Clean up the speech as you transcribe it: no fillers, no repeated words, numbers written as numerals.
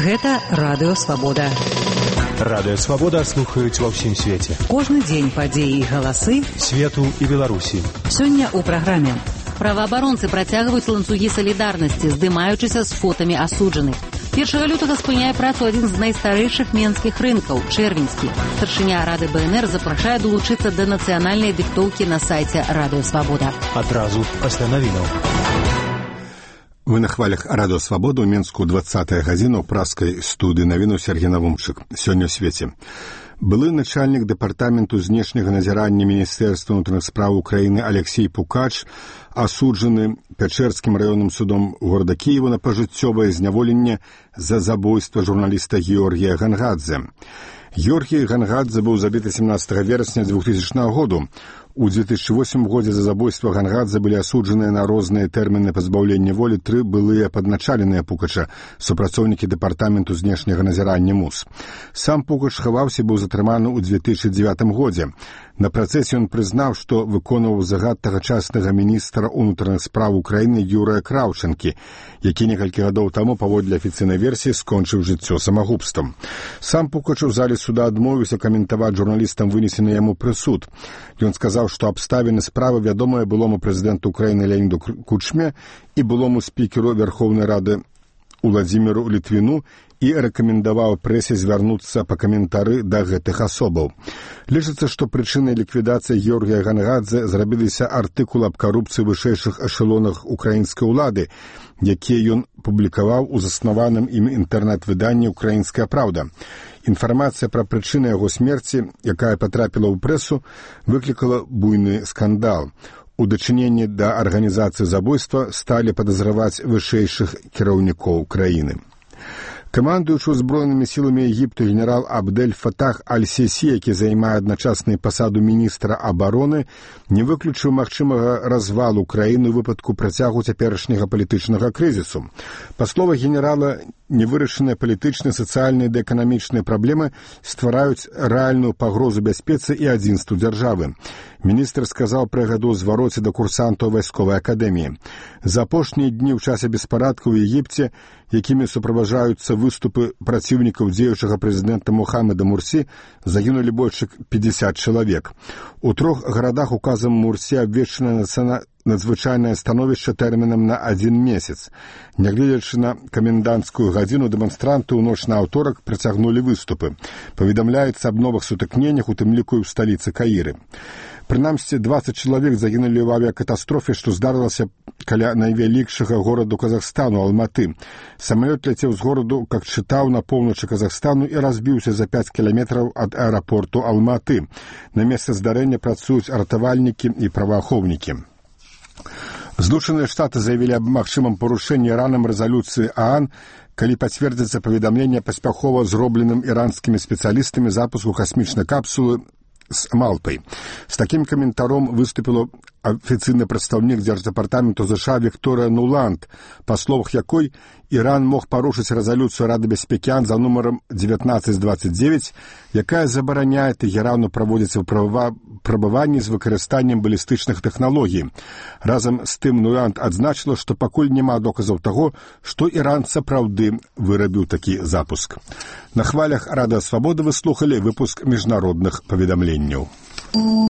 Гэта Радыё Свабода. Радыё Свабода слухаюць ва ўсім свеце. Кожны дзень падзеі і галасы свету і Беларусі. Сёння ў праграме. Праваабаронцы працягваюць ланцугі салідарнасці, здымаючыся з фотамі асуджаных. 1 лютага спыняе працу адзін з найстарэйшых менскіх рынкаў – Чэрвеньскі. Старшыня Рады БНР запрашае долучыцца да нацыянальнай дыктоўкі на сайце Радыё Свабода. Адразу пасля навінаў. Вы на хвалях Радыё Свабода ў Менску 20-я гадзіна ў праскай студыі навіну Сергей Навумчык. Сёння ў свеце. Былы начальнік дэпартаменту знешняга назірання Міністэрства ўнутраных спраў Украіны Алексей Пукач асуджаны Пячэрскім раённым судом горада Кіева на пажыццёвае зняволенне за забойства журналіста Георгія Гангадзе. Георгій Гангадзе быў забіты 17 верасня 2000 году. У 2008 годзе за забойства Гангадзе былі асуджаныя на розныя тэрміны пазбаўлення волі 3 былыя падначаленыя Пукача, супрацоўнікі дэпартаменту знешняга назірання МУС. Сам Пукач хаваўся, быў затрыманы ў 2009 годзе. На працэсе ён прызнаў, што выконваў загад тагачаснага міністра ўнутраных спраў Украіны Юрыя Краўчанкі, які некалькі гадоў таму, паводле афіцыйнай версіі, скончыў жыццё самагубствам. Сам Пукач у зале суда адмовіўся каментаваць журналістам вынесены яму прысуд. Ён сказаў, што абставіны справы вядомыя былому прэзідэнту Украіны Леоніду Кучме і былому спікеру Верховнай Рады Уладзіміру Літвіну і рэкамендаваў прэсе звярнуцца па каментары да гэтых асобаў. Лічыцца, што прычынай ліквідацыі Георгія Гангадзе зрабіліся артыкулы аб карупцыі вышэйшых эшэлонах украінскай улады, якія ён публікаваў у заснаваным ім інтэрнэт-выданні «Украінская праўда». Інфармацыя пра прычыны яго смерці, якая патрапіла ў прэсу, выклікала буйны скандал. У дачыненні да арганізацыі забойства сталі падазраваць вышэйшых кіраўнікоў краіны. Камандуючы ўзброенымі сіламі Егіпту генерал Абдель Фатах Аль-Сісі, які займае адначасна пасаду міністра абароны, не выключыў магчымага развалу краіны ў выпадку працягу цяперашняга палітычнага крызісу. Па словах генерала, невырашаныя палітычныя, сацыяльныя ды эканамічныя праблемы ствараюць рэальную пагрозу бяспецы і адзінству дзяржавы. Міністр сказаў пра яго звароце да курсантаў вайсковай акадэміі. За апошнія дні ў часе беспарадкаў у Егіпце, якімі суправаджаюцца выступы праціўнікаў дзеючага прэзідэнта Мухаммеда Мурсі, загінулі больш 50 чалавек. У 3 гарадах указам Мурсі абвешчана надзвычайнае становішча тэрмінам на 1 месяц. Нягледзячы на каменданцкую гадзіну, дэманстранты ў ноч на аўторак працягнулі выступы. Паведамляецца аб новых сутыкненнях, у тым ліку і ў сталіцы Каіры. Прынамсі, 20 чалавек загінулі ў авіякатастрофе, што здарылася каля найвялікшага гораду Казахстану, Алматы. Самалёт ляцеў з гораду Кокчетау на поўначы Казахстану і разбіўся за 5 кіламетраў ад аэрапорту Алматы. На месцы здарэння працуюць ратавальнікі і праваахоўнікі. Злучаныя Штаты заявілі аб магчымым парушэнні Іранам рэзалюцыі ААН, калі пацвердзіцца паведамленне паспяхова зробленым іранскімі спецыялістамі запуску касмічнай капсулы з Малпай. З такім каментаром выступіла афіцыйны прадстаўнік Дзярждэпартаменту США Вікторыя Нуланд, па словах якой Іран мог парушыць рэзалюцыю Рады бяспекі ААН за нумарам 1929, якая забараняе Тэхерану праводзіць выпрабаванні з выкарыстаннем балістычных тэхналогій. Разам з тым Нуланд адзначыла, што пакуль няма доказаў таго, што Іран сапраўды вырабіў такі запуск. На хвалях Радыё Свабода вы слухалі выпуск міжнародных паведамленняў.